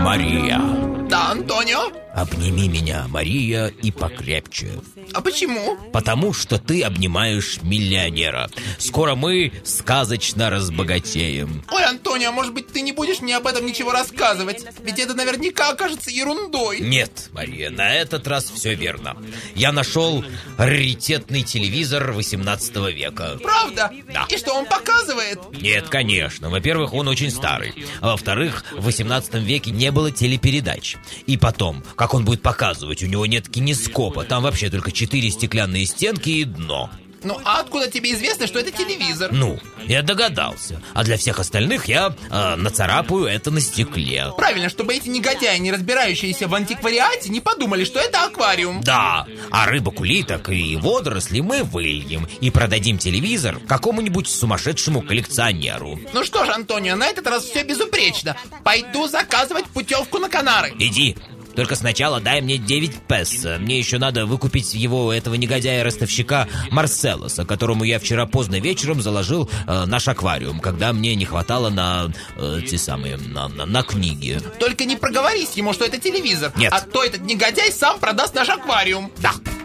Мария. Да, Антонио? Обними меня, Мария, и покрепче. А почему? Потому что ты обнимаешь миллионера. Скоро мы сказочно разбогатеем. Ой, Антонио, может быть, ты не будешь мне об этом ничего рассказывать? Ведь это наверняка окажется ерундой. Нет, Мария, на этот раз все верно. Я нашел раритетный телевизор 18 века. Правда? Да. И что он показывает? Нет, конечно. Во-первых, он очень старый. А во-вторых, в 18 веке не было телепередач. И потом, как он будет показывать? У него нет кинескопа. Там вообще только 4 стеклянные стенки и дно. Ну, а откуда тебе известно, что это телевизор? Ну, я догадался. А для всех остальных я нацарапаю это на стекле. Правильно, чтобы эти негодяи, не разбирающиеся в антиквариате, не подумали, что это аквариум. Да, а рыбок, улиток и водоросли мы выльем и продадим телевизор какому-нибудь сумасшедшему коллекционеру. Ну что ж, Антонио, на этот раз все безупречно. Пойду заказывать путевку на Канары. Иди. Только сначала дай мне 9 песо. Мне еще надо выкупить его, этого негодяя-ростовщика Марселоса, которому я вчера поздно вечером заложил наш аквариум, когда мне не хватало на книги. Только не проговорись ему, что это телевизор. Нет. А то этот негодяй сам продаст наш аквариум. Да.